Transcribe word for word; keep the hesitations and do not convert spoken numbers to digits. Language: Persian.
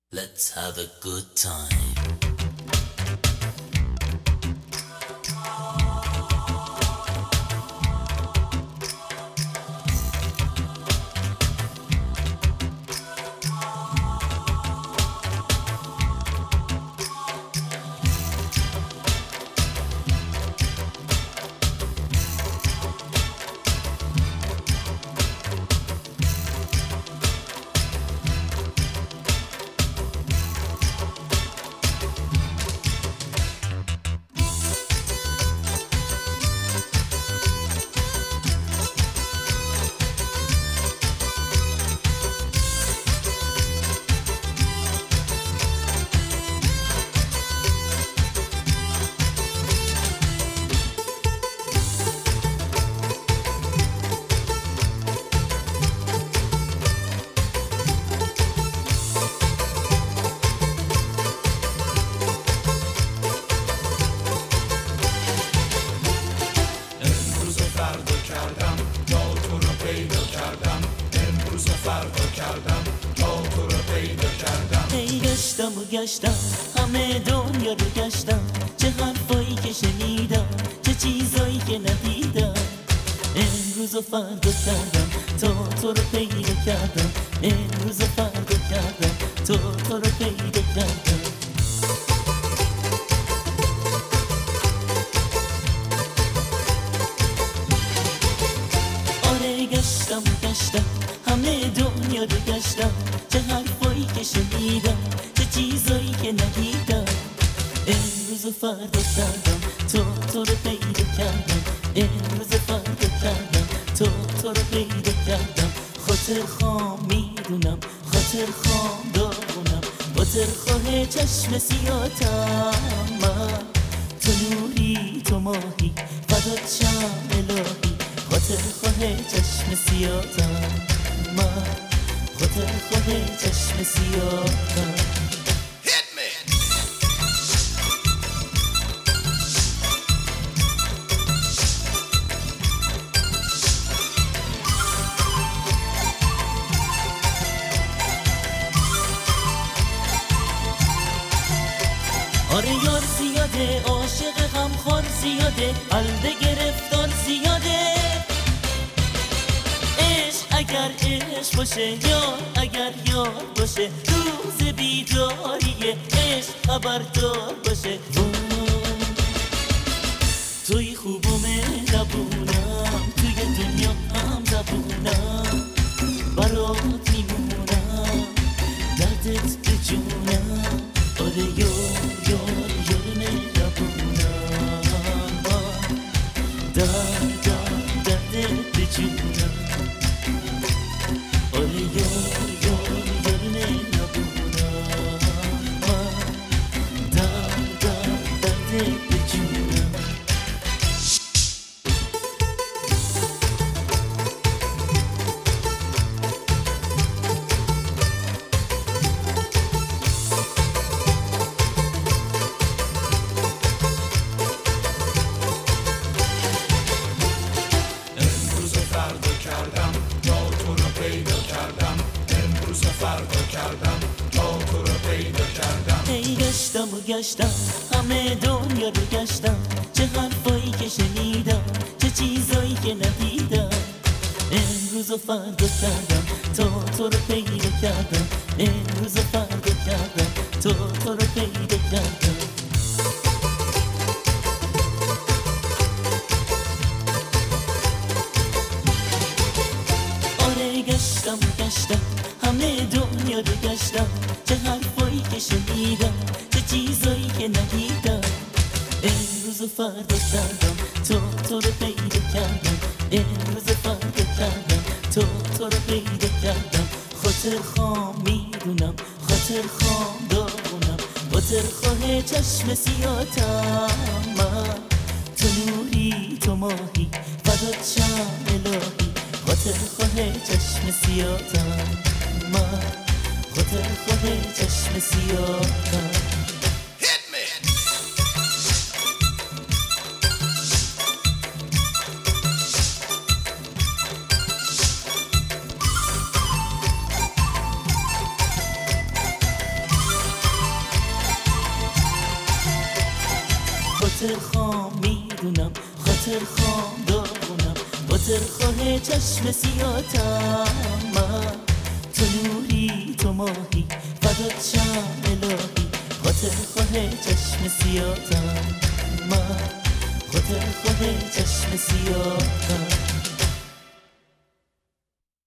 Let's have a good time. گشتم و گشتم همه دنیا رو گشتم، چه حرفایی که شنیدم، چه چیزایی که ندیدم. امروز و فردا کردم تا تو رو پیدا کردم، امروز و فردا کردم تا تو رو پیدا کردم. آره گشتم و گشتم همه دنیا رو گشتم، چه حرفایی که شنیدم، چه چیزایی که ندیدم. امروز و فردا کردم تا تو رو پیدا کردم، امروز و فردا کردم تا تو رو پیدا کردم. خاطر خام میدونم، خاطر خام داغونم، خاطر خواه چشم سیاتم من. تو نوری تو ماهی فدات شم الهی، خاطر خواه چشم سیاتم من، خاطر خواه چشم سیاتم. آره یار زیاده، عاشق غمخوار زیاده، قلب گرفتار زیاده. عشق اگر عشق باشه، یار اگر یار باشه، روز بیداریه عشق خبردار باشه. توی خوب و مهربونم، توی دنیا هم زبونم، برات میمونم دردت به جونم. آره یار یار یار مهربونم، درد درد درد به جونم. آره یار یار یار مهربونم، درد درد درد به جونم. ای گشتم و گشتم همه دنیا رو گشتم، چه حرفایی که شنیدم، چه چیزایی که ندیدم. امروز و فردا کردم تا تو رو پیدا کردم، امروز و فردا کردم تا تو رو پیدا کردم. آره گشتم و گشتم همه دنیا رو گشتم، چه حرفایی که شنیدم، چه چیزایی که ندیدم. امروز و فردا کردم تا تو رو پیدا کردم، امروز و فردا کردم تا تو رو پیدا کردم. خاطر خام میدونم، خاطر خام داغونم، خاطر خواه چشم سیاتم من. تو نوری تو ماهی فدات شم الهی، خاطر خواه چشم سیاتم من، خاطر خواه چشم سیاتم. خاطر خام میدونم، خاطر خام داغونم، خاطر خواه چشم سیاتم من. تو نوری تو ماهی فدات شم الهی، خاطر خواه چشم سیاتم من، خاطر خواه چشم سیاتم.